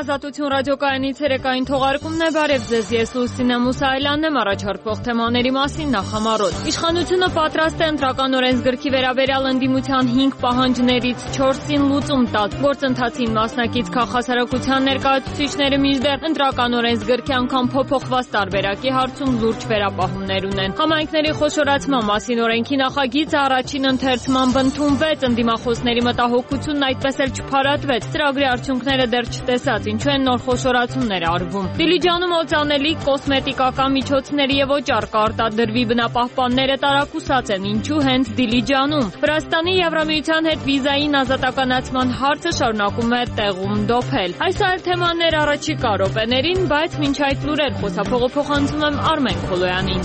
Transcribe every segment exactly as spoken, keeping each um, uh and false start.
Ազատություն ռադիոկայանից երեկային թողարկումն է, բարև ձեզ, ես Լուսինե Մուսայելյանն եմ, առաջարկվող թեմաների մասին նախամարոտ։ Իշխանությունը պատրաստ է ընտրական օրենսգրքի վերաբերյալ ընդդիմության հինգ պահանջներից չորսին լուծում տալ։ Գործընթացին մասնակից քաղաքասարակության ներկայացուցիչները մինչդեռ ընտրական օրենսգրքի անգամ փոփոխված տարբերակի հարցում լուրջ վերապահումներ ունեն։ Համայնքների խոշորացման մասին օրենքի նախագիծը առաջին ընթերցմամբ ընդունվեց, ընդդիմախոսների մտահոգությունն այդպես էլ չփարատվեց։ Ծրագրի արդյունքները դեռ չտեսած, ինչու են նոր խոշորացումներ արվում։ Դիլիջանում օծանելիք, կոսմետիկական միջոցների եւ օճառ կարտադրվի բնապահպանները տարակուսած են, ինչու հենց Դիլիջանում։ Վրաստանի Եվրամիության հետ վիզային ազատականացման հարցը շարունակում է տեղում դոփել։ Այս այլ թեմաներ առաջիկա րոպեներին, բայց մինչ այդ լուրեր խոսափողը փոխանցում եմ Արմեն Քոլոյանին։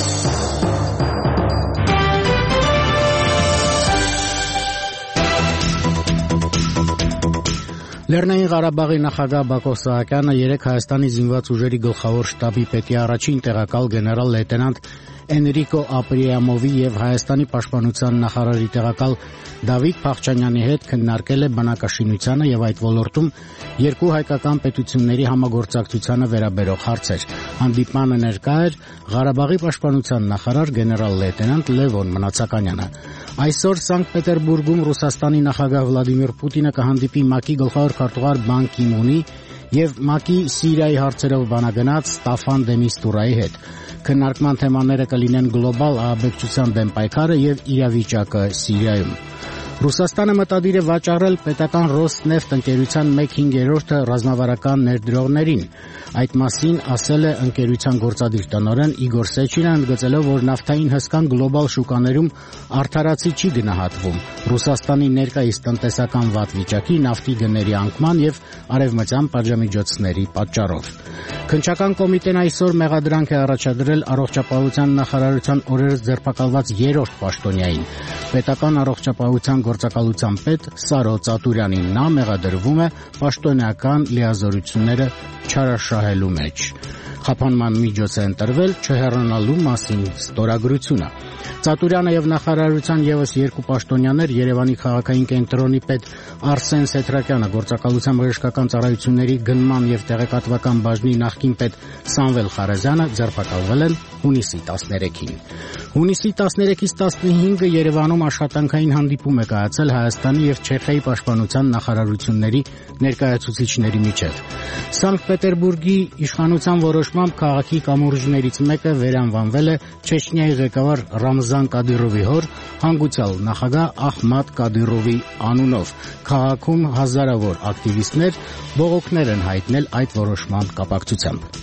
Լեռնային Ղարաբաղի նախագահ Բակո Սահակյանը երեկ Հայաստանի զինված ուժերի գլխավոր շտաբի պետի առաջին տեղակալ գեներալ լեյտենանտ Էնրիկո Ապրիամովի եւ Հայաստանի պաշտպանության նախարարի տեղակալ Դավիթ Փախչանյանի հետ քննարկել է բանակաշինությանը եւ այդ ոլորտում երկու հայկական պետությունների համագործակցությանը վերաբերող հարցեր։ Հանդիպմանը ներկա էր Ղարաբաղի պաշտպանության նախարար գեներալ լեյտենանտ Լևոն Մնացականյանը։ Այսօր Սանկտ Պետերբուրգում Ռուսաստանի նախագահ Վլադիմիր Պուտինը կհանդիպի ՄԱԿ-ի գլխավոր քարտուղար Բան Կի Մունի եւ ՄԱԿ-ի Սիրիայի հարցերով բանագնաց Ստաֆան դե Միստուրայի հետ։ Քննարկման թեմաները կլինեն գլոբալ ահաբեկչության դեմ պայքարը եւ իրավիճակը Սիրիայում։ Ռուսաստանը մտադիր է վաճառել պետական Ռոսնեֆտ ընկերության մեկ հինգերորդը ռազմավարական ներդրողներին։ Այդ մասին ասել է ընկերության գործադիր տնօրեն Իգոր Սեչինը, ընդգծելով, որ նավթային հսկան գլոբալ շուկաներում արդարացի չի գնահատվում Ռուսաստանի ներկայիս տնտեսական վատ վիճակի, նավթի գների անկման եւ արևմտյան պատժամիջոցների պատճառով։ Քննչական կոմիտեն այսօր մեղադրանք է առաջադրել առողջապահության նախարարության օրերս ձերբակալված երրորդ պաշտոնյային, պետական առողջապահության գործակալության պետ Սարո Ծատուրյանին։ Նա մեղադրվում է պաշտոնյական լիազորությունները չարաշահելու մեջ։ Խափանման միջոց է ընտրվել չհեռանալու մասին ստորագրությունը։ Ծատուրյանը եւ նախարարության եւս երկու պաշտոնյաներ Երևանի քաղաքային կենտրոնի պետ Արսեն Սեթրակյանը, գործակալության բժշկական ծառայությունների գնման եւ տեղեկատվական բաժնի նախկին պետ Սամվել Խարազյանը ձերբակալվել են հունիսի տասներեքին։ Հունիսի տասներեքից տասնհինգը Երևանում աշխատանքային հանդիպում է կայացել Հայաստանի եւ Չեխիայի պաշտպանության նախարարությունների ներկայացուցիչների միջեւ։ Սանկտ Պետերբուրգի իշխանության որոշմամբ քաղաքի կամուրջներից մեկը վերանվանվել է Չեչնիայի ղեկավար Ռամզան Կադիրովի հոր, հանգուցյալ նախագահ Ախմատ Կադիրովի անունով։ Քաղաքում հազարավոր ակտիվիստներ բողոքներ են հայտնել այդ որոշման կապակցությամբ։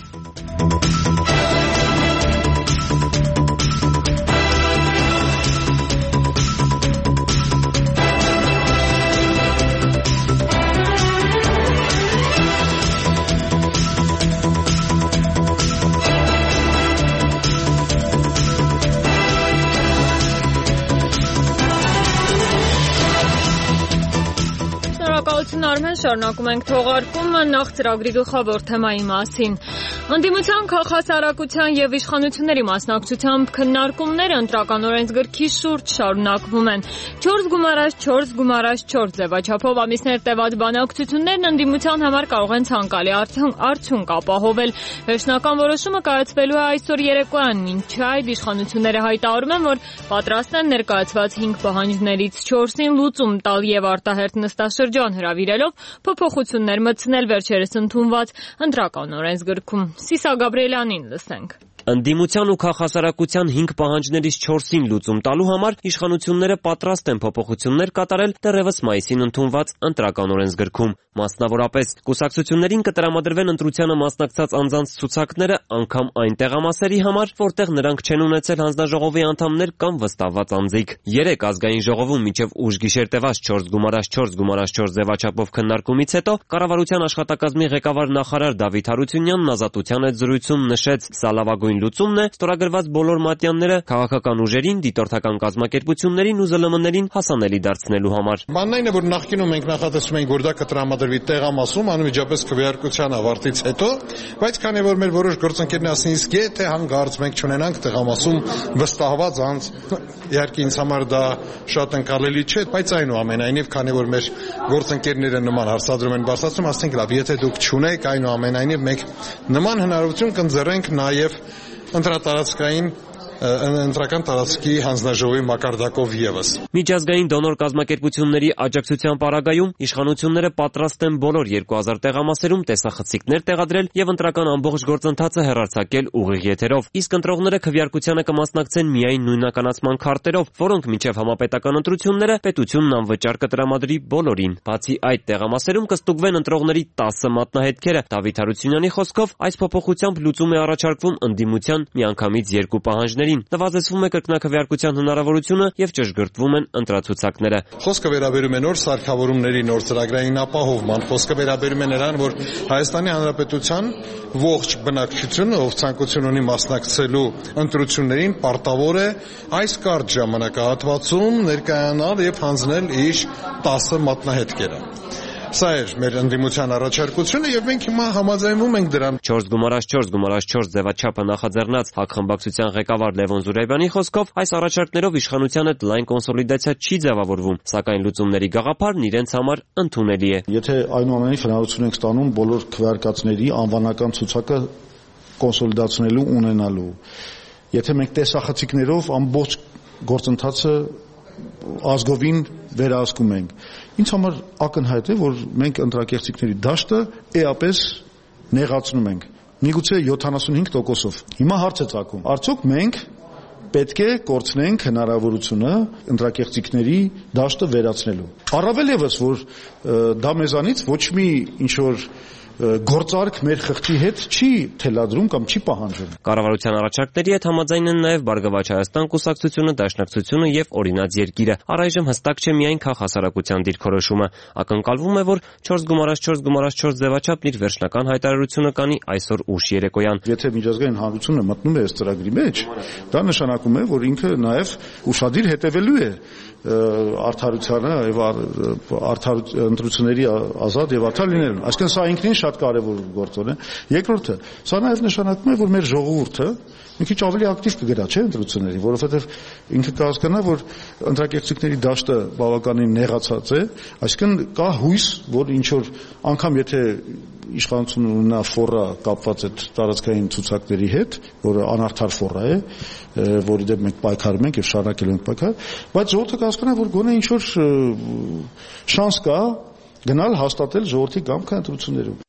Արմեն, շարունակում ենք թողարկումը, նախ ծրագրի գլխավոր թեմայի մասին։ Ընդդիմության քաղաքասարակության եւ իշխանությունների մասնակցությամբ քննարկումները ընտրական օրենսգրքի շուրջ շարունակվում են։ չորս գումարած չորս գումարած չորս ձևաչափով ամիսներ տևած բանակցություններն ընդդիմության համար կարող են ցանկալի արդյունք ապահովել։ Վերջնական որոշումը կայացվելու է այսօր երեկոյան, մինչ այդ իշխանությունները հայտարարում են, որ պատրաստ են ներկայացված հինգ պահանջներից չորսին լուծում տալ եւ արտահերթ նստաշրջան հրավիրելով փոփոխություններ մտցնել վերջերս ընդունված ընտրական օրենսգրքում։ Սիսա Գաբրիելյանին լսենք։ Ընդդիմության ու քաղաքասարակության հինգ պահանջներից չորսին լուծում տալու համար իշխանությունները պատրաստ են փոփոխություններ կատարել դեռևս մայիսին ընդունված ընտրական օրենսգրքում։ Մասնավորապես, կուսակցություններին կտրամադրվեն ընտրությանը մասնակցած անձանց ցուցակները անգամ այն տեղամասերի համար, որտեղ նրանք չեն ունեցել հանձնաժողովի անդամներ կամ վստահված անձիկ։ Երեք ազգային ժողովում մինչև ուշ գիշեր տևած չորս գումարած չորս գումարած չորս ձևաչափով քննարկումից հետո կառավարության աշխատակազմի ղեկավար նախարար Դավիթ Հարությունյանն Ազատության հետ զրույցում նշեց՝ սա լավագույն պահանջներին լուծումն է ստորագրված բոլոր մատյանները քաղաքական ուժերին, դիտորդական կազմակերպություններին ու զլ էմ էներին հասանելի դարձնելու համար։ Բանն այն է, որ նախկինում մենք նախատեսում ենք, որ դա կտրամադրվի տեղամասում, անմիջապես քվեարկության ավարտից հետո, բայց քանի որ մեր որոշ գործընկերներ ասին, իսկ եթե հանգարց մենք չունենանք տեղամասում վստահված անձ, իհարկե ինձ համար դա շատ ընկալելի չէ, բայց այնուամենայնիվ, քանի որ մեր գործընկերները նման հարցադրում են բարձրացնում, ասենք լավ, եթե դուք չունեք, այնուամենայնիվ մենք նման հնարավորություն կընձեռենք նաև ընտրատարածքային ընտրական տարածքի հանձնաժողովի մակարդակով ևս։ Միջազգային դոնոր կազմակերպությունների աջակցության պարագայում իշխանությունները պատրաստ են բոլոր երկու հազար տեղամասերում տեսախցիկներ տեղադրել եւ ընտրական ամբողջ գործընթացը հեռարձակել ուղիղ եթերով։ Իսկ ընտրողները քվեարկությանը կմասնակցեն միայն նույնականացման քարտերով, որոնք մինչեւ համապետական ընտրությունները պետությունն անվճար կտրամադրի բոլորին։ Բացի այդ, տեղամասերում կստուգվեն ընտրողների տասը մատնահետքերը։ Դավիթ Հարությունյանի խոսքով, այս փոփոխությամբ լուծում է առաջարկվում ընդդիմության միանգամից երկու պահանջների նվազեցվում է կրկնակվեարկության հնարավորությունը եւ ճշգրտվում են ընտրացուցակները։ Խոսքը վերաբերում է նոր սարքավորումների, նոր ծրագրային ապահովման, խոսքը վերաբերում է նրան, որ Հայաստանի Հանրապետության ողջ բնակչությունը, ով ցանկություն ունի մասնակցելու ընտրություններին, պարտավոր է այս կարճ ժամանակահատվածում ներկայանալ եւ հանձնել իր տասը մատնահետքերը։ Սա է մեր ընդդիմության առաջարկությունը եւ մենք հիմա համաձայնվում ենք դրան։ չորս գումարած չորս գումարած չորս ձևաչափը նախաձեռնած հակխմբակցության ղեկավար Լևոն Զուրայբյանի խոսքով այս առաջարկներով իշխանությանը լայն կոնսոլիդացիա չի ձևավորվում, սակայն լուծումների գաղափարն իրենց համար ընդունելի է։ Եթե այնուամենայնիվ հնարավորություն ենք ստանում բոլոր քվեարկածների անվանական ցուցակը կոնսոլիդացնելու ունենալու, եթե մենք տեսախցիկներով ամբողջ գործընթացը ազգովին վերահսկում ենք, ինձ համար ակնհայտ է, որ մենք ընտրակեղծիքների դաշտը էապես նեղացնում ենք, միգուցե յոթանասունհինգ տոկոսով։ Հիմա հարց է ծագում, արդյոք մենք պետք է կորցնենք հնարավորությունը ընտրակեղծիքների դաշտը վերացնելու։ Առավել ևս, որ դա մեզանից ոչ մի ինչ-որ գործարք մեր խղճի հետ չի թելադրում կամ չի պահանջում։ Կառավարության առաջարկների հետ համաձայն են նաև Բարգավաճ Հայաստան կուսակցությունը, Դաշնակցությունը եւ Օրինաց երկիրը։ Առայժմ հստակ չէ միայն քաղհասարակության դիրքորոշումը։ Ակնկալվում է, որ չորս գումարած չորս գումարած չորս ձևաչափն իր վերջնական հայտարարությունը կանի այսօր ուշ երեկոյան։ Եթե միջազգային հանրությունը մտնում է այս ծրագրի մեջ, դա նշանակում է, որ ինքը նաև ուշադիր հետևելու է արդարությանը եւ արդար ընտրությունների ազատ եւ արդար լինելուն։ Այսինքն սա ինքնին շատ կարևոր գործոն է։ Երկրորդը, սա նաեւ նշանակում է, որ մեր ժողովուրդը մի քիչ ավելի ակտիվ կգրա, չէ, ընտրությունների, որովհետեւ ինքը կհասկանա, որ ընտրակեղծիքների դաշտը բավականին նեղացած է, այսինքն կա հույս, որ ինչ որ անգամ եթե իշխանությունը ունենա ֆորա կապված այդ տարածքային ցուցակների հետ, որը անարդար ֆորա է, որի դեմ մենք պայքարում ենք եւ շարունակելու ենք պայքար, բայց ժողովուրդը կհասկանա, որ գոնե ինչ որ շանս կա գնալ հաստատել ժողովրդի կամքը ընտրություններում։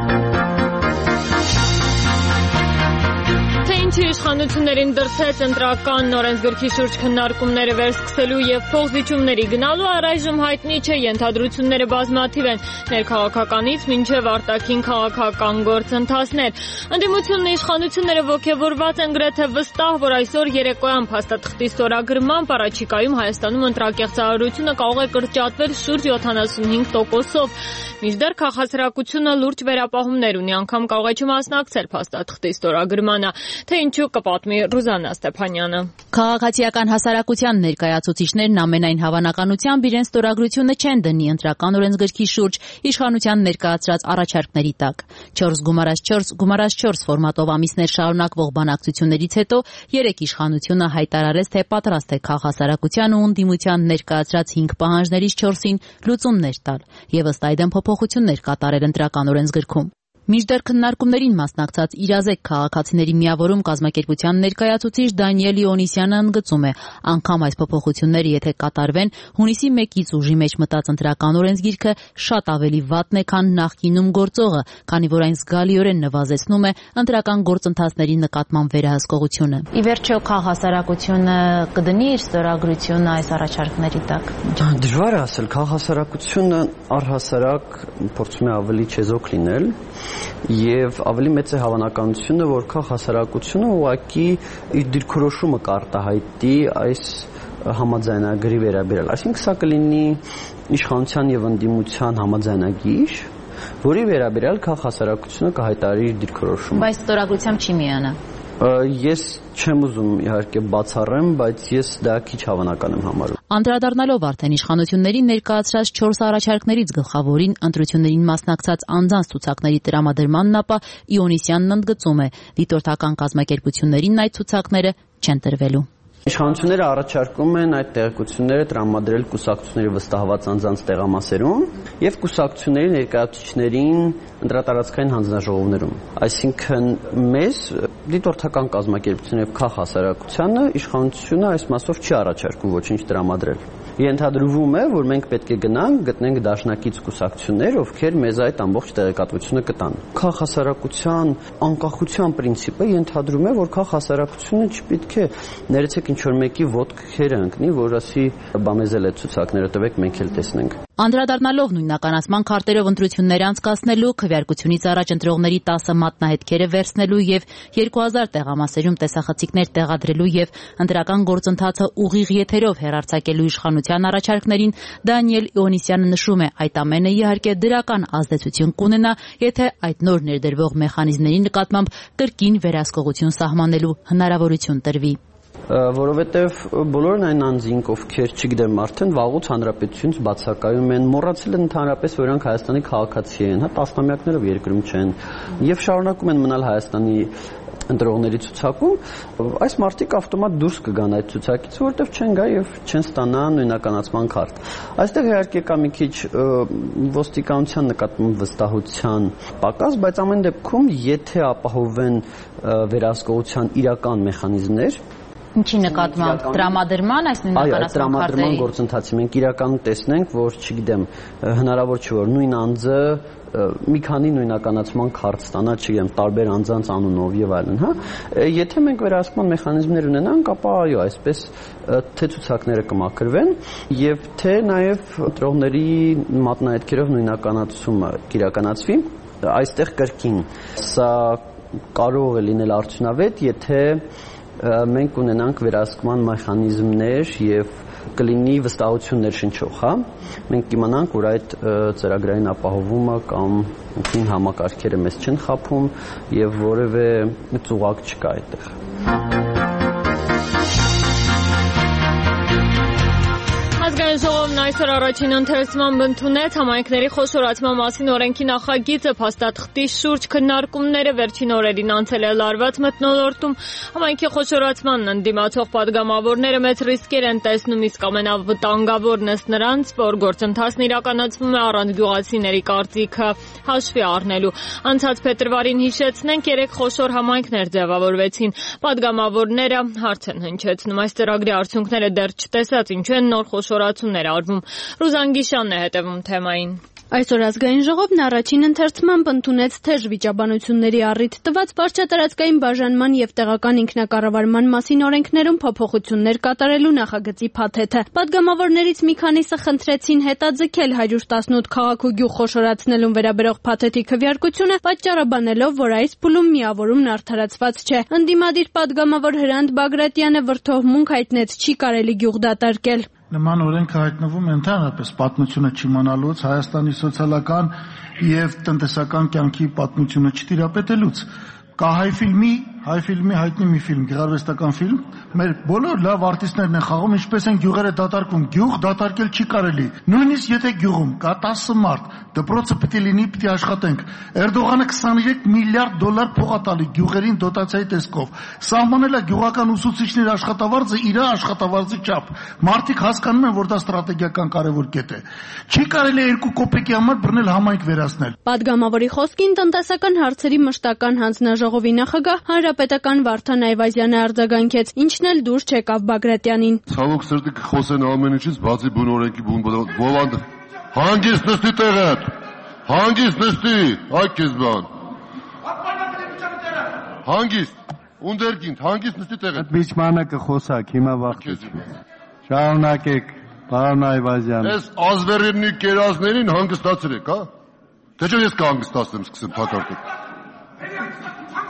Ինչի իշխանություններին դրդեց ընտրական օրենսգրքի շուրջ քննարկումները վերսկսելու եւ փոխզիջումների գնալու, առայժմ հայտնի չէ, ենթադրությունները բազմաթիվ են, ներքաղաքականից մինչեւ արտաքին քաղաքական գործընթացներ։ Ընդդիմությունն ու իշխանությունները ոգևորված են գրեթե վստահ, որ այսօր երեկոյան փաստաթղթի ստորագրմամբ առաջիկայում Հայաստանում ընտրակեղծարարությունը կարող է կրճատվել շուրջ յոթանասունհինգ տոկոսով։ Մինչդեռ քաղաքասարակությունը լուրջ վերապահումներ ունի, անգամ կարող է չմասնակցել փաստաթղթի ստորագրմանը, թե ինչու կպատմի Ռուզաննա Ստեփանյանը։ Քաղաքացիական հասարակության ներկայացուցիչներն ամենայն հավանականությամբ իրենց ստորագրությունը չեն դնի ընտրական օրենսգրքի շուրջ իշխանության ներկայացրած առաջարկների տակ։ չորս գումարած չորս գումարած չորս ֆորմատով ամիսներ շարունակվող բանակցություններից հետո երեք իշխանությունը հայտարարեց, թե պատրաստ է քաղաքասարակության ու ընդդիմության ներկայացրած հինգ պահանջներից չորսին լուծումներ տալ եւ ըստ այդմ փոփոխություններ կատարել ընտրական օրենսգրքում։ Մինչդեռ քննարկումներին մասնակցած իրազեկ քաղաքացիների միավորում կազմակերպության ներկայացուցիչ Դանիել Իոնիսյանը ընդգծում է, անգամ այս փոփոխությունները եթե կատարվեն, հունիսի մեկից ուժի մեջ մտած ընտրական օրենսգիրքը շատ ավելի վատն է, քան նախկինում գործողը, քանի որ այն զգալիորեն նվազեցնում է ընտրական գործընթացների նկատմամբ վերահսկողությունը։ Ի վերջո քաղաքասարակությունը կդնի իր ստորագրությունը այս առաջարկների տակ։ Դժվար է ասել, քաղաքասարակությունը առհասարակ փորձում է ավելի չեզոք լինել եւ ավելի մեծ է հավանականությունը, որ քաղաքասարակությունը ուղղակի իր դիրքորոշումը կարտահայտի այս համաձայնագրի վերաբերյալ։ Այսինքն սա կլինի իշխանության եւ ընդդիմության համաձայնագիր, որի վերաբերյալ քաղաքասարակությունը կհայտարարի իր դիրքորոշումը։ Բայց ստորագրությամբ չի միանա։ Ես չեմ ուզում իհարկե բացառեմ, բայց ես դա քիչ հավանական եմ համարում։ Անդրադառնալով արդեն իշխանություններին ներկայացրած չորս առաջարկներից գլխավորին ընտրություններին մասնակցած անձանց ցուցակների տրամադրմանն ապա Իոնիսյանն ընդգծում է, դիտորդական կազմակերպություններին այդ ցուցակները չեն տրվելու։ Իշխանությունները առաջարկում են այդ տեղեկությունները տրամադրել կուսակցությունների վստահված անձանց տեղամասերում եւ կուսակցությունների ներկայացուցիչներին ընտրատարածքային հանձնաժողովներում։ Այսինքն մեզ դիտորդական կազմակերպությունների եւ քաղաքասարակությանը իշխանությունը այս մասով չի առաջարկում ոչինչ տրամադրել։ Ենթադրվում է, որ մենք պետք է գնանք, գտնենք դաշնակից կուսակցություններ, ովքեր մեզ այդ ամբողջ տեղեկատվությունը կտան։ Քաղաքասարակության անկախության պրինցիպը ենթադրում է, որ քաղաքասարակությունը չպետք է ներեցեք ինչ-որ մեկի ոտքերը ընկնի, որ ասի բա մեզ էլ այդ ցուցակները տվեք, մենք էլ տեսնենք։ Անդրադառնալով նույնականացման քարտերով ընտրություններ անցկացնելու, քվեարկությունից առաջ ընտրողների տասը մատնահետքերը վերցնելու եւ երկու հազար տեղամասերում տեսախցիկներ տեղադրելու եւ ընտրական գործընթացը ուղիղ եթերով հեռարձակելու իշխանության առաջարկներին Դանիել Իոնիսյանը նշում է, այդ ամենը իհարկե դրական ազդեցություն կունենա, եթե այդ նոր ներդրվող մեխանիզմների նկատմամբ կրկին վերահսկողություն սահմանելու հնարավորություն տրվի։ Որովհետև բոլորն այն անձինք, ովքեր չգիտեմ արդեն վաղուց հանրապետությունից բացակայում են, մոռացել են ընդհանրապես, որ իրանք Հայաստանի քաղաքացի են, հա, տասնամյակներով երկրում չեն, եւ շարունակում են մնալ Հայաստանի ընտրողների ցուցակում, այս մարդիկ ավտոմատ դուրս կգան այդ ցուցակից, որովհետև չեն գա եւ չեն ստանա նույնականացման քարտ։ Այստեղ իհարկե կա մի քիչ ոստիկանության նկատմամբ վստահության պակաս, բայց ամեն դեպքում, եթե ապահովեն վերահսկողության իրական մեխանիզմներ, Ինչի նկատմամբ տրամադրման այս նույնականացման քարտերի։ Այո, տրամադրման գործընթացի մենք իրականում տեսնենք, որ չգիտեմ, հնարավոր չէ որ նույն անձը մի քանի նույնականացման քարտ ստանա, չգիտեմ, տարբեր անձանց անունով եւ այլն, հա։ Եթե մենք վերահսկման մեխանիզմներ ունենանք, ապա այո, այսպես թե ցուցակները կմաքրվեն եւ թե նաեւ ընտրողների մատնահետքերով նույնականացումը կիրականացվի, այստեղ կրկին սա կարող է լինել արդյունավետ, եթե մենք ունենանք վերահսկման մեխանիզմներ եւ կլինի վստահություններ շնչող, հա։ Մենք կիմանանք, որ այդ ծրագրային ապահովումը կամ ին համակարգերը մեզ չեն խաբում եւ որևէ ծուղակ չկա այդտեղ։ Ազգային ժողովն այսօր առաջին ընթերցման ընդունեց համայնքների խոշորացման մասին օրենքի նախագիծը, փաստաթղթի շուրջ քննարկումները վերջին օրերին անցել է լարված մթնոլորտում։ Համայնքի խոշորացմանն ընդդիմացող падգամավորները մեծ ռիսկեր են տեսնում, իսկ ամենավտանգավորն ըստ նրանց, որ գործընթացն իրականացվում է առանց գյուղացիների կարծիքը հաշվի առնելու։ Անցած փետրվարին հիշեցնենք, երեք խոշոր համայնքներ ձևավորվեցին։ Падգամավորները հարց են հնչեցնում, այս ծրագրի արդյունքները դեռ չտեսած, ինչու են նոր խոշորացումներ արվում։ Ռուզան Գիշանն է հետևում թեմային։ Այսօր ազգային ժողովն առաջին ընթերցմամբ ընդունեց թեժ վիճաբանությունների առիթ տված վարչատարածքային բաժանման եւ տեղական ինքնակառավարման մասին օրենքներում փոփոխություններ կատարելու նախագծի փաթեթը։ Պատգամավորներից մի քանիսը խնդրեցին հետաձգել հարյուր տասնութ քաղաք ու գյուղ խոշորացնելուն վերաբերող փաթեթի քվեարկությունը, պատճառաբանելով, որ այս փուլում միավորումն արդարացված չէ։ Ընդդիմադիր պատգամավոր Հրանտ Բագրատյանը վրդովմունք հայտնեց, չի կարելի գյուղ դատարկել։ Նման օրենքը հայտնվում է ընդհանրապես պատմությունը չիմանալուց, Հայաստանի սոցիալական եւ տնտեսական կյանքի պատմությունը չտիրապետելուց։ Կա հայ ֆիլմի, հայ ֆիլմի հայտնի մի ֆիլմ, գեղարվեստական ֆիլմ, մեր բոլոր լավ արտիստներն են խաղում, ինչպես են գյուղերը դատարկում, գյուղ դատարկել չի կարելի։ Նույնիսկ եթե գյուղում կա տասը մարդ, դպրոցը պետք է լինի, պետք է աշխատենք։ Էրդողանը քսաներեք միլիարդ դոլար փող է տալի գյուղերին դոտացիայի տեսքով։ Սահմանել է գյուղական ուսուցիչների աշխատավարձը իր աշխատավարձի չափ։ Մարդիկ հասկանում են, որ դա ստրատեգիական կարևոր կետ է։ Չի կարելի երկու կոպեկի համար բռնել համայնք վերացնել։ Պատգամավորի խոսքին տնտեսական հարցերի մշտական հանձնաժողովի նախագահ Հանրապետական Վարդան Այվազյանը արձագանքեց, ինչն էլ դուր չեկավ Բագրատյանին։ Ցավոք սրտի կխոսեն ամեն ինչից, բացի բուն օրենքի բուն բովանդ։ Հանգիստ նստի տեղդ։ Հանգիստ նստի, այ քեզ բան։ Հանգիստ, ունդերգինդ, հանգիստ նստի տեղդ։ Այդ միջմանը կխոսակ, հիմա վախտից։ Շարունակեք, պարոն Այվազյան։ Այս ազվերենի կերազներին հանգստացրեք, հա։ Թե չէ ես կհանգստացնեմ, սկսեմ թակարդել։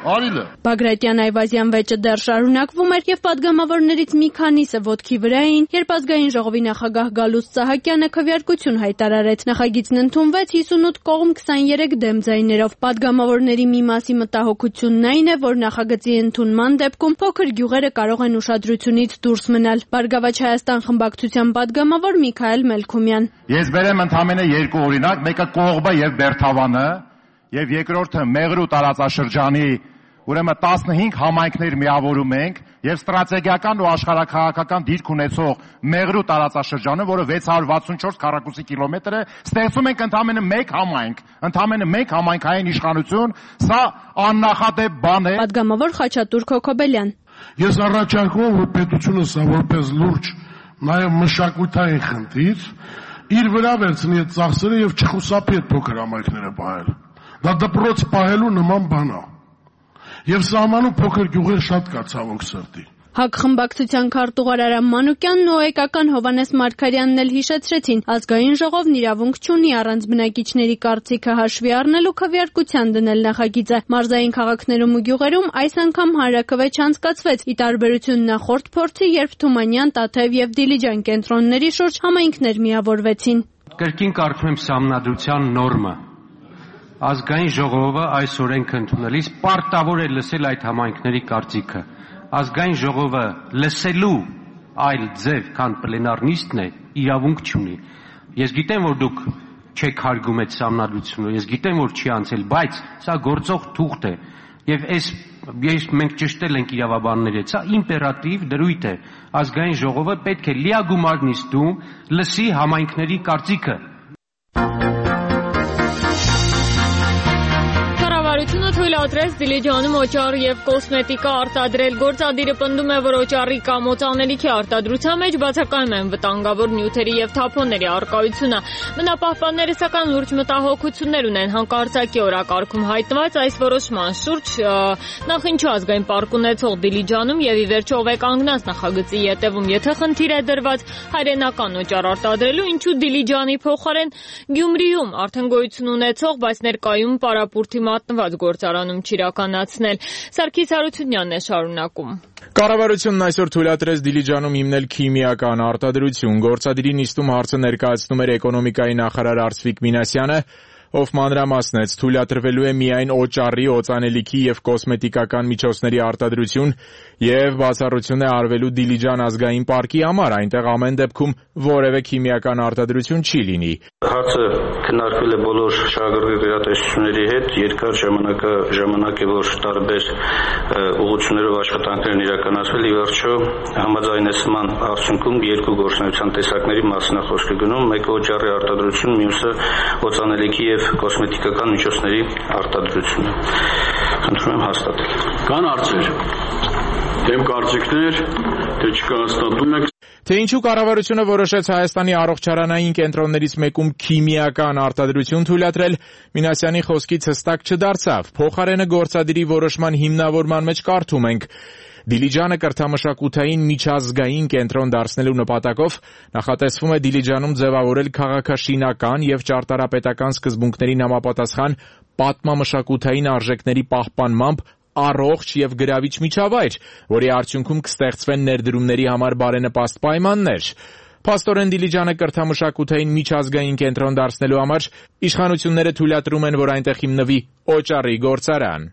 Արիլը։ Բագրատյան Այվազյան վեճը դեռ շարունակվում էր եւ падգամավորներից մի քանիսը ոտքի վրա էին, երբ ազգային ժողովի նախագահ Գալուստ Սահակյանը քվեարկություն հայտարարեց։ Նախագիծն ընդունվեց հիսունութ կողմ քսաներեք դեմ ձայներով։ Падգամավորների մի մասի մտահոգությունն այն է, որ նախագծի ընդունման դեպքում փոքր գյուղերը կարող են ուշադրությունից դուրս մնալ։ Բարգավաճ Հայաստան խմբակցության падգամավոր Միքայել Մելքումյան։ Ես բերեմ ընդամենը երկու օրինակ, մեկը Կողբը եւ Բերթավանը, եւ երկրորդը Մեղրու տարածաշրջանի ուրեմն տասնհինգ համայնքներ միավորում ենք եւ ստրատեգիական ու աշխարհաքաղաքական դիրք ունեցող Մեղրու տարածաշրջանը, որը վեց հարյուր վաթսունչորս քառակուսի կիլոմետր է, ստեղծում ենք ընդամենը մեկ համայնք, ընդամենը մեկ համայնքային իշխանություն, սա աննախադեպ բան է։ Պատգամավոր Խաչատուր Քոքոբելյան։ Ես առաջարկում եմ, որ պետությունը սա որպես լուրջ նաեւ մշակութային խնդիր իր վրա վերցնի այդ ծախսերը եւ չխուսափի այդ փոքր համայնքները պահել։ Դա դպրոց պահելու նման բան է։ Եվ սահմանում փոքր գյուղեր շատ կա ցավոք սրտի։ ՀԱԿ խմբակցության քարտուղար Արամ Մանուկյանն ու էկական Հովհաննես Մարգարյանն էլ հիշեցրեցին, ազգային ժողովն իրավունք չունի առանց բնակիչների կարծիքը հաշվի առնելու քվեարկության դնել նախագիծը։ Մարզային քաղաքներում ու գյուղերում այս անգամ հանրաքվե չանցկացվեց, ի տարբերություն նախորդ փորձի, երբ Թումանյան, Տաթև եւ Դիլիջան կենտրոնների շուրջ համայնքներ միավորվեցին։ Կրկին կարդում եմ սահմանադրության նորմը։ Ազգային ժողովը այս օրենքը ընդունելիս պարտավոր է լսել այդ համայնքների կարծիքը։ Ազգային ժողովը լսելու այլ ձև, քան պլենար նիստն է, իրավունք չունի։ Ես գիտեմ, որ դուք չեք հարգում այդ սահմանադրությունը, ես գիտեմ, որ չի անցել, բայց սա գործող թուղթ է։ Եվ այս ես մենք ճշտել ենք իրավաբանների հետ, սա իմպերատիվ դրույթ է։ Ազգային ժողովը պետք է լիագումար նիստում լսի համայնքների կարծիքը։ Կառավարությունը թույլատրեց Դիլիջանում օճառ եւ կոսմետիկա արտադրել։ Գործադիրը պնդում է, որ օճառի կամ օծանելիքի արտադրության մեջ բացակայում են վտանգավոր նյութերի եւ թափոնների առկայությունը։ Բնապահպանները սակայն լուրջ մտահոգություններ ունեն հանկարծակի օրակարգում հայտնված այս որոշման շուրջ։ Նախ ինչու ազգային պարկ ունեցող Դիլիջանում եւ ի վերջո ով է կանգնած նախագծի ետևում, եթե խնդիր է դրված հայրենական օճառ արտադրելու, ինչու Դիլիջանի փոխարեն Գյումրիում արդեն գոյություն ունեցող, բայց ներկայում պարապուրտի մատնված գործարանում չիրականացնել։ Սարգիս Հարությունյանն է շարունակում։ Կառավարությունն այսօր թույլատրեց Դիլիջանում հիմնել քիմիական արտադրություն։ Գործադիրի նիստում հարցը ներկայացնում էր էկոնոմիկայի նախարար Արծվիկ Մինասյանը, ով մանրամասնեց, թույլատրվելու է միայն օճառի, օծանելիքի եւ կոսմետիկական միջոցների արտադրություն եւ բացառություն է արվելու Դիլիջան ազգային պարկի համար, այնտեղ ամեն դեպքում որևէ քիմիական արտադրություն չի լինի։ Հարցը քննարկվել է բոլոր շահագրգիռ գերատեսչությունների հետ, երկար ժամանակը ժամանակ է, որ տարբեր ուղղություններով աշխատանքներ են իրականացվել, ի վերջո համաձայնեցման արդյունքում երկու գործունեության տեսակների մասին է խոսքը գնում, մեկը օճառի արտադրություն, մյուսը օծանելիքի եւ կոսմետիկական միջոցների արտադրությունը։ Խնդրում եմ հաստատել։ Կան հարցեր, դեմ կարծիքներ, թե չկայացնատում եք։ Թե ինչու կառավարությունը որոշեց Հայաստանի առողջարանային կենտրոններից մեկում քիմիական արտադրություն թույլատրել, Մինասյանի խոսքից հստակ չդարձավ։ Փոխարենը գործադիրի որոշման հիմնավորման մեջ կարդում ենք. Դիլիջանը կրթամշակութային միջազգային կենտրոն դարձնելու նպատակով նախատեսվում է Դիլիջանում ձևավորել քաղաքաշինական եւ ճարտարապետական սկզբունքներին համապատասխան պատմամշակութային արժեքների պահպանմամբ առողջ եւ գրավիչ միջավայր, որի արդյունքում կստեղծվեն ներդրումների համար բարենպաստ պայմաններ։ Փաստորեն Դիլիջանը կրթամշակութային միջազգային կենտրոն դարձնելու համար իշխանությունները թույլատրում են, որ այնտեղ հիմնվի օճառի գործարան։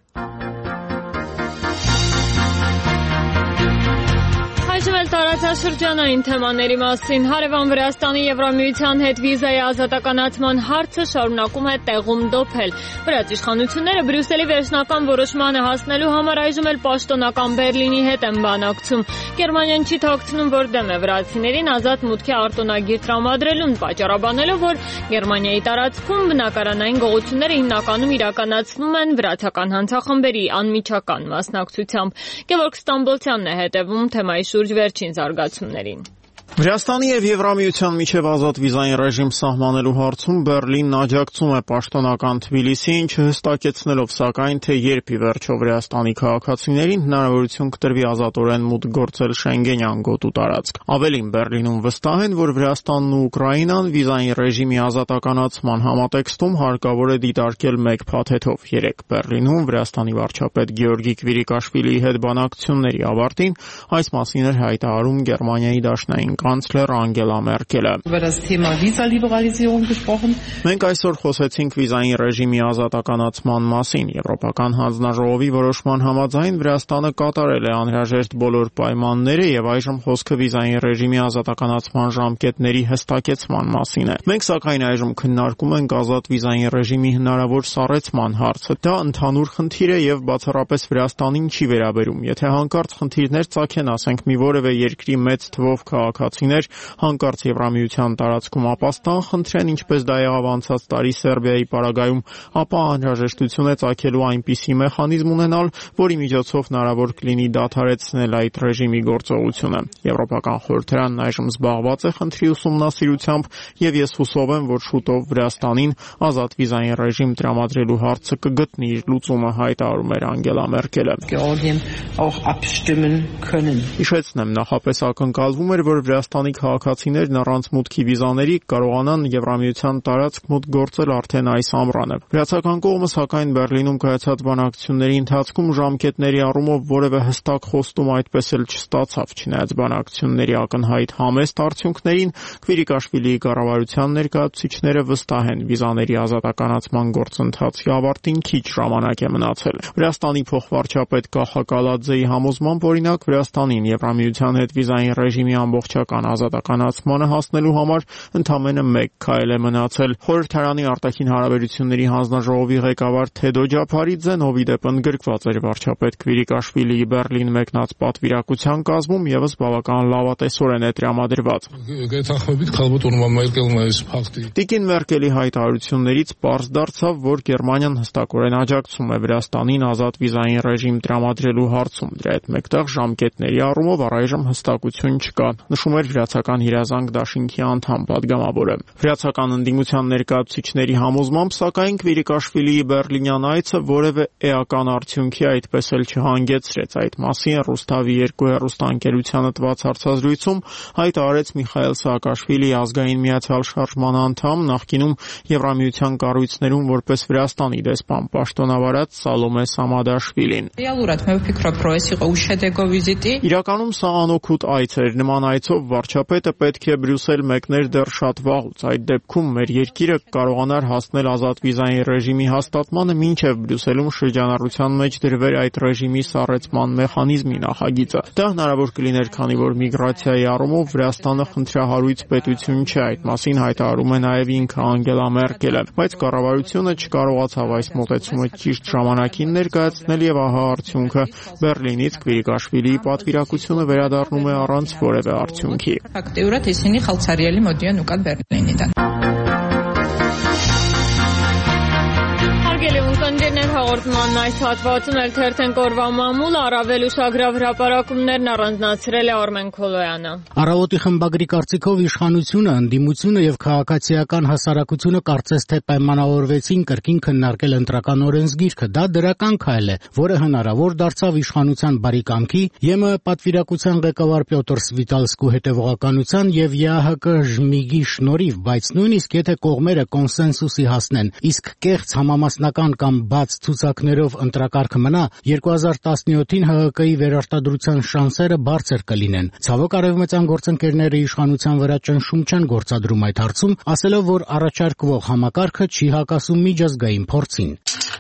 Տարածաշրջանային թեմաների մասին հարևան Վրաստանի Եվրամիության հետ վիզայի ազատականացման հարցը շարունակում է տեղում դոփել։ Վրաց իշխանությունները Բրյուսելի վերջնական որոշմանը հասնելու համար այժմ էլ պաշտոնական Բերլինի հետ են բանակցում։ Գերմանիան չի թաքցնում, որ դեմ է վրացիներին ազատ մուտքի արտոնագիր տրամադրելուն, պատճառաբանելով, որ Գերմանիայի տարածքում բնակարանային գողությունները հիմնականում իրականացվում են վրացական հանցախմբերի անմիջական մասնակցությամբ։ Գևորգ Ստամբոլցյանն է հետևում թեմայի շուրջ վերջին զարգացումներին։ Վրաստանի եւ Եվրամիության միջև ազատ վիզային ռեժիմ սահմանելու հարցում Բեռլինն աջակցում է պաշտոնական Թբիլիսիին, չհստակեցնելով սակայն, թե երբ ի վերջո Վրաստանի քաղաքացիներին հնարավորություն կտրվի ազատորեն մուտք գործել Շենգենյան գոտու տարածք։ Ավելին, Բեռլինում վստահ են, որ Վրաստանն ու Ուկրաինան վիզային ռեժիմի ազատականացման համատեքստում հարկավոր է դիտարկել մեկ փաթեթով։ Երեկ Բեռլինում Վրաստանի վարչապետ Գեորգի Կվիրիկաշվիլիի հետ բանակցությունների ավարտին այս մասին էր հայտարարում Գերմանիայի դաշնային կանցլեր Անգելա Մերկելը։ Մենք այսօր խոսեցինք վիզային ռեժիմի ազատականացման մասին։ Եվրոպական հանձնաժողովի որոշման համաձայն Վրաստանը կատարել է անհրաժեշտ բոլոր պայմանները եւ այժմ խոսքը վիզային ռեժիմի ազատականացման ժամկետների հստակեցման մասին է։ Մենք սակայն այժմ քննարկում ենք ազատ վիզային ռեժիմի հնարավոր սառեցման հարցը։ Դա ընդհանուր խնդիր է եւ բացառապես Վրաստանին չի վերաբերում։ Եթե հանկարծ խնդիրներ ծագեն, ասենք մի որևէ երկրի մեծ թվով քաղաքացիներ հանկարծ Եվրամիության տարածքում ապաստան խնդրեն, ինչպես դա եղավ անցած տարի Սերբիայի պարագայում, ապա անհրաժեշտություն է ծագելու այնպիսի մեխանիզմ ունենալ, որի միջոցով հնարավոր կլինի դադարեցնել այդ ռեժիմի գործողությունը։ Եվրոպական խորհրդարանն այժմ զբաղված է խնդրի ուսումնասիրությամբ եւ ես հուսով եմ, որ շուտով Վրաստանին ազատ վիզային ռեժիմ տրամադրելու հարցը կգտնի իր լուծումը, հայտարարում էր Անգելա Մերկելը։ Հիշեցնեմ, նախապես ակնկալվում էր, որ Վրաստանի քաղաքացիներն առանց մուտքի վիզաների կարողանան Եվրամիության տարածք մուտք գործել արդեն այս ամռանը։ Վրացական կողմը սակայն Բեռլինում կայացած բանակցությունների ընթացքում ժամկետների առումով որևէ հստակ խոստում այդպես էլ չստացավ, չնայած բանակցությունների ակնհայտ համեստ արդյունքներին, Կվիրիկաշվիլիի կառավարության ներկայացուցիչները վստահ են վիզաների ազատականացման գործընթացի ավարտին քիչ ժամանակ է մնացել։ Վրաստանի փոխվարչապետ Կախա Կալաձեի համոզմամբ, օրինակ, Վրաստանին Եվրամիության հետ վիզային ռեժիմի ամբողջական ազատականացմանը հասնելու համար ընդամենը մեկ քայլ է մնացել։ Խորհրդարանի արտաքին հարաբերությունների հանձնաժողովի ղեկավար Թեդո Ջափարիձեն ով ի դեպ ընդգրկված էր վարչապետ Կվիրիկաշվիլիի Բեռլին մեկնած պատվիրակության կազմում, եւս բավական լավատեսորեն է տրամադրված։ Տիկին Մերկելի հայտարարություններից պարզ դարձավ, որ Գերմանիան հստակորեն աջակցում է Վրաստանին ազատ վիզային ռեժիմ տրամադրելու հարցում։ Դրա հետ մեկտեղ ժամկետների առումով առայժմ հստակություն չկա, նշում էր Վրացական հիրազանք դաշինքի անդամ պատգամավորը։ Վրացական ընդդիմության ներկայացուցիչների համոզմամբ, սակայն Կվիրիկաշվիլիի Բեռլինյան այցը որևէ էական արդյունքի այդպես էլ չհանգեցրեց։ Այդ մասին Ռուստավի երկու հեռուստաընկերությանը տված հարցազրույցում հայտարարեց Միխայել Սաակաշվիլիի ազգային միացյալ շարժման անդամ, նախկինում Եվրամիության կառույցներում որպես Վրաստանի դեսպան պաշտոնավարած Սալոմե Սամադաշվիլին։ Իրականում սա անօգուտ այց էր։ Նման այցով վարչապետը պետք է Բրյուսել մեկներ դեռ շատ վաղուց։ Այդ դեպքում մեր երկիրը կարողանար հասնել ազատ վիզային ռեժիմի հաստատմանը, մինչև Բրյուսելում շրջանառության մեջ դրվեր այդ ռեժիմի սառեցման մեխանիզմի նախագիծը։ Դա հնարավոր կլիներ, քանի որ միգրացիայի առումով Վրաստանը խնդրահարույց պետություն չէ, այդ մասին հայտարարում է նաև ինքը Անգելա Մերկելը, բայց կառավարությունը չկարողացավ այս մոտեցումը ճիշտ ժամանակին ներկայացնել եւ ահա արդյունքը։ Բեռլինից Կվիրիկաշվիլիի պատվիրակությունը վերադառնում է առանց որևէ արդյունքի։ Ֆակտորիորատ ისინი ხალხსარიალი მოდიან უკან ბერლინიდან։ Հաղորդման այս հատվածում էլ թերթենք օրվա մամուլ, առավել ուշագրավ հրապարակումներն առանձնացրել է Արմեն Քոլոյանը։ Առավոտի խմբագրի կարծիքով իշխանությունը, ընդդիմությունը եւ քաղաքացիական հասարակությունը կարծես թե պայմանավորվեցին կրկին քննարկել ընտրական օրենսգիրքը։ Դա դրական քայլ է, որը հնարավոր դարձավ իշխանության բարիկամքի, ԵՄ պատվիրակության ղեկավար Պյոտր Սվիտալսկու հետևողականության եւ ԵԱՀԿ ժմիգի շնորհիվ, բայց նույնիսկ եթե կողմերը կոնսենսուսի հասնեն, իսկ կեղծ համամասնական կամ բաց ցուցակներով ընտրակարգը մնա, երկու հազար տասնյոթին ՀՀԿ-ի վերարտադրության շանսերը բարձր կլինեն։ Ցավոք արևմտյան գործընկերները իշխանության վրա ճնշում չեն գործադրում այդ հարցում, ասելով, որ առաջարկվող համակարգը չի հակասում միջազգային փորձին։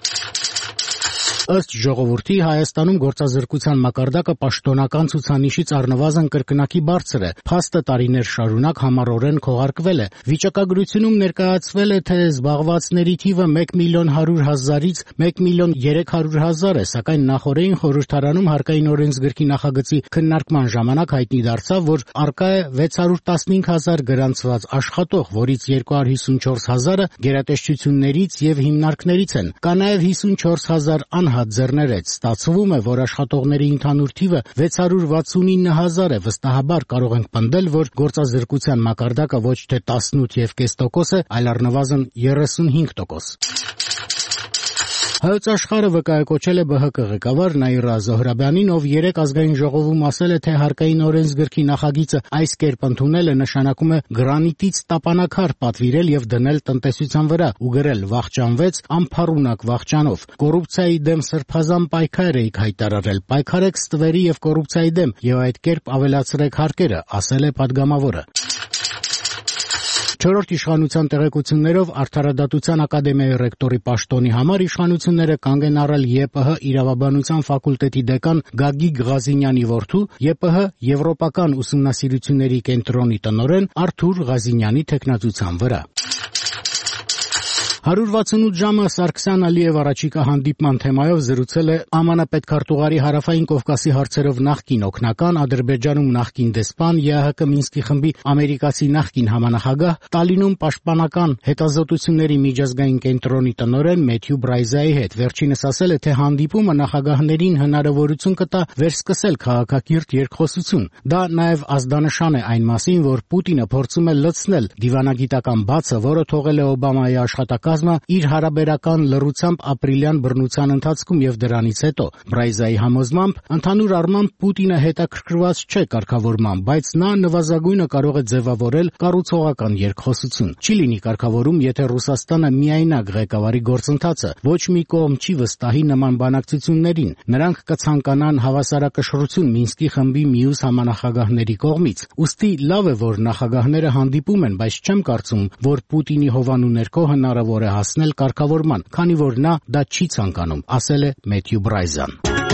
Ըստ ժողովրդի Հայաստանում գործազրկության մակարդակը պաշտոնական ցուցանիշից առնվազն կրկնակի բարձր է։ Փաստը տարիներ շարունակ համառորեն քողարկվել է։ Վիճակագրությունում ներկայացվել է, թե զբաղվածների թիվը մեկ միլիոն հարյուր հազարից մեկ միլիոն երեք հարյուր հազար է, սակայն նախորդին խորհրդարանում հարկային օրենսգրքի նախագծի քննարկման ժամանակ հայտնի դարձավ, որ առկա է վեց հարյուր տասնհինգ հազար գրանցված աշխատող, որից երկու հարյուր հիսունչորս հազարը գերատեսչություններից եւ հիմնարկներից են։ Կա նաեւ հիսունչորս հազար անհայտ հատ ձեռներեց։ Ստացվում է, որ աշխատողների ընդհանուր թիվը վեց հարյուր վաթսունինը հազար է, վստահաբար կարող ենք պնդել, որ գործազրկության մակարդակը ոչ թե տասնութ եւ կես տոկոս է, այլ առնվազն երեսունհինգ տոկոս։ Հայոց աշխարհը վկայակոչել է ԲՀԿ ղեկավար Նաիրա Զոհրաբյանին, ով երեկ ազգային ժողովում ասել է, թե հարկային օրենսգրքի նախագիծը այս կերպ ընդունելը նշանակում է գրանիտից տապանակար պատվիրել եւ դնել տնտեսության վրա ու գրել վախճանվեց անփառունակ վախճանով։ Կոռուպցիայի դեմ սրբազան պայքար էիք հայտարարել, պայքարեք ստվերի եւ կոռուպցիայի դեմ եւ այդ կերպ ավելացրեք հարկերը, ասել է падգամավորը։ Չորրորդ իշխանության տեղեկություններով Արդարադատության ակադեմիայի ռեկտորի պաշտոնի համար իշխանությունները կանգ են առել ԵՊՀ իրավաբանության ֆակուլտետի դեկան Գագիկ Ղազինյանի որդու, ԵՊՀ Եվրոպական ուսումնասիրությունների կենտրոնի տնօրեն Արթուր Ղազինյանի թեկնածության վրա։ հարյուր վաթսունութ ժամը Սարգսյան Ալիև առաջիկա հանդիպման թեմայով զրուցել է ԱՄՆ պետքարտուղարի Հարավային Կովկասի հարցերով նախկին օգնական, Ադրբեջանում նախկին դեսպան, ԵԱՀԿ Մինսկի խմբի ամերիկացի նախկին համանախագահ, Տալինում պաշտպանական հետազոտությունների միջազգային կենտրոնի տնօրեն Մեթյու Բրայզայի հետ։ Վերջինս ասել է, թե հանդիպումը նախագահներին հնարավորություն կտա վերսկսել քաղաքակիրթ երկխոսություն։ Դա նաև ազդանշան է այն մասին, որ Պուտինը փորձում է լցնել դիվանագիտական բացը, որը թողել է Օբամայի աշխատակազմը իր հարաբերական լռությամբ ապրիլյան բռնության ընթացքում եւ դրանից հետո։ Բրայզայի համոզմամբ, ընդհանուր առմամբ Պուտինը հետաքրքրված չէ կարգավորման, բայց նա նվազագույնը կարող է ձևավորել կառուցողական երկխոսություն։ Չի լինի կարգավորում, եթե Ռուսաստանը միայնակ ղեկավարի գործընթացը, ոչ մի կողմ չի վստահի նման բանակցություններին։ Նրանք կցանկանան հավասարակշռություն Մինսկի խմբի մյուս համանախագահների կողմից։ Ուստի լավ է, որ նախագահները հանդիպում են, բայց չեմ կարծում, որ Պուտինի հովանու ներքո հնարավոր է հասնել կարգավորման, քանի որ նա դա չի ցանկանում, ասել է Մեթյու Բրայզան։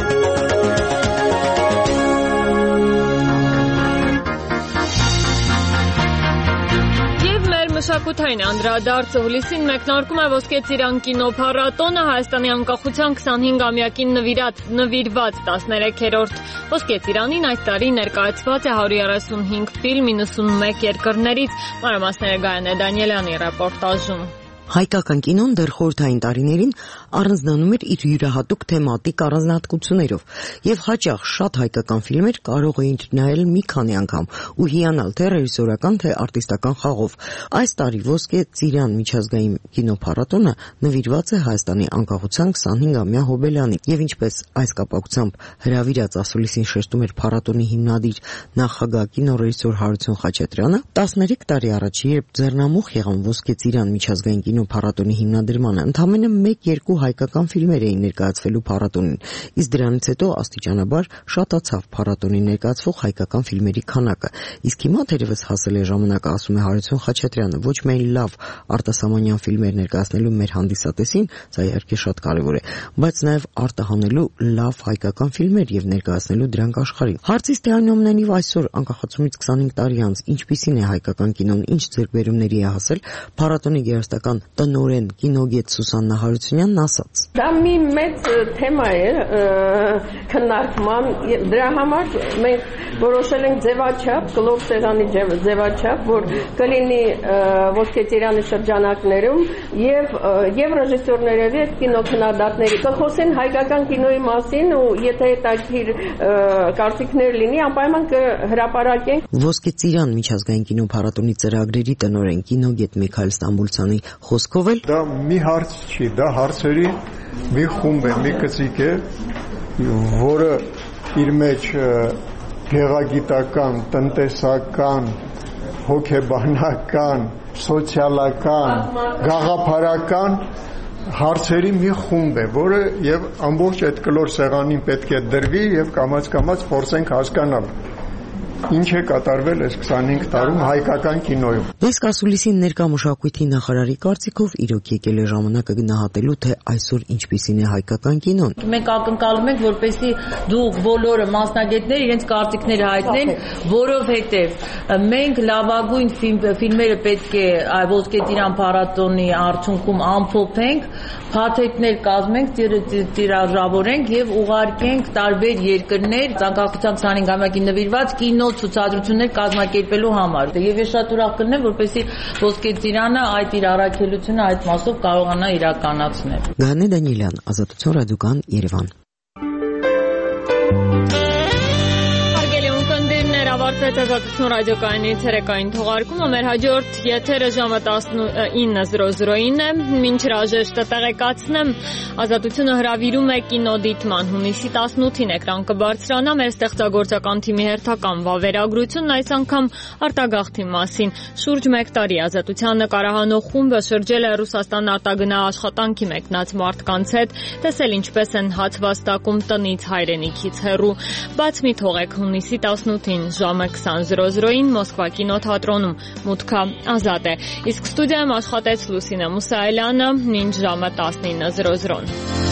Մշակութային անդրադարձը հուլիսին մեկնարկում է Ոսկե ծիրան կինոփառատոնը Հայաստանի անկախության քսանհինգամյակին նվիրված տասներեքերորդ Ոսկե ծիրանին այս տարի ներկայացված է հարյուր երեսունհինգ ֆիլմ իննսունմեկ երկրներից։ Մանրամասները Գայանե Դանիելյանի ռեպորտաժում։ Հայկական կինոն դեռ խորհրդային տարիներին առանձնանում էր իր յուրահատուկ թեմատիկ առանձնահատկություններով եւ հաճախ շատ հայկական ֆիլմեր կարող էին նայել մի քանի անգամ ու հիանալ թե ռեժիսորական թե արտիստական խաղով։ Այս տարի Ոսկե ծիրան միջազգային կինոփառատոնը նվիրված է Հայաստանի անկախության քսանհինգամյա հոբելյանին եւ ինչպես այս կապակցությամբ հրավիրած ասուլիսին շեշտում էր փառատոնի հիմնադիր նախագահ կինոռեժիսոր Հարություն Խաչատրյանը, տասներեք տարի առաջ երբ ձեռնամուխ եղան Ոսկե ծիրան միջազգային փառատոնի հիմնադրմանը ընդամենը մեկ-երկու հայկական ֆիլմեր էին ներկայացվելու փառատոնին, իսկ դրանից հետո աստիճանաբար շատացավ փառատոնին ներկայացվող հայկական ֆիլմերի քանակը։ Իսկ հիմա թերևս հասել է ժամանակը, ասում է Հարություն Խաչատրյանը, ոչ միայն լավ արտասահմանյան ֆիլմեր ներկայացնելու մեր հանդիսատեսին, սա իհարկե շատ կարևոր է, բայց նաև արտահանելու լավ հայկական ֆիլմեր եւ ներկայացնելու դրանք աշխարհին։ Հարցից թե այնուամենայնիվ այսօր անկախացումից քսանհինգ տարի անց ինչպիսին է հայկական կինոն, ինչ ձեռքբերումների է հասել, փառատոնի գերստական տնօրեն կինոգետ Սուսաննա Հարությունյանն ասաց. Դա մի մեծ թեմա է քննարկման, դրա համար մենք որոշել ենք ձևաչափ, գլոբ սեղանի ձևաչափ, որ կլինի Ոսկե ծիրանի շրջանակներում եւ եւ ռեժիսորների հետ կինոքննադատների կխոսեն հայկական կինոյի մասին ու եթե հետաքրքիր կարծիքներ լինի, անպայման կհրապարակենք։ Ոսկե ծիրան միջազգային կինոփառատոնի ծրագրերի տնօրեն կինոգետ Միքայել Ստամբուլցյանի խոսքով էլ դա մի հարց չի, դա հարցերի մի խումբ է, մի կծիկ է, որը իր մեջ գեղագիտական, տնտեսական, հոգեբանական, սոցիալական, գաղափարական հարցերի մի խումբ է, որը եւ ամբողջ այդ կլոր սեղանին պետք է դրվի եւ կամաց-կամաց փորձենք հասկանալ ինչ է կատարվել այս քսանհինգ տարում հայկական կինոյում։ Իսկ ասուլիսին ներկա մշակույթի նախարարի կարծիքով իրոք եկել է ժամանակը գնահատելու, թե այսօր ինչպիսին է հայկական կինոն։ Մենք ակնկալում ենք, որպեսզի դուք բոլորը մասնագետներ իրենց կարծիքները հայտնեն, որովհետև մենք լավագույն ֆիլմերը պետք է Ոսկե ծիրան փառատոնի արդյունքում ամփոփենք, փաթեթներ կազմենք, տիրաժավորենք եւ ուղարկենք տարբեր երկրներ անկախության քսանհինգամյակին նվիրված կինո նոր ցուցադրություններ կազմակերպելու համար։ Եվ ես շատ ուրախ կլինեմ, որպեսզի Ոսկե ծիրանը այդ իր առաքելությունը այդ մասով կարողանա իրականացնել։ Գանե Դանիելյան, Ազատություն ռադիոկան, Երևան։ Ավարտվեց Ազատություն ռադիոկայանի ցերեկային թողարկումը, մեր հաջորդ եթերը ժամը տասնինը զրո զրոին է, մինչ հրաժեշտը տեղեկացնեմ, Ազատությունը հրավիրում է կինոդիտման հունիսի տասնութին էկրան կբարձրանա մեր ստեղծագործական թիմի հերթական վավերագրությունն, այս անգամ արտագաղթի մասին։ Շուրջ մեկ տարի Ազատության նկարահանող խումբը շրջել է Ռուսաստան արտագնա աշխատանքի մեկնած մարդկանց հետ, տեսել ինչպես են հացվաստակում տնից հայրենիքից հեռու։ Բաց մի թողեք հունիսի տասնութին ժամը քսան զրո զրոին Մոսկվա կինոթատրոնում, մուտքը ազատ է։ Իսկ ստուդիայում աշխատեց Լուսինե Մուսայելյանը, մինչ ժամը տասնինը զրո զրոն։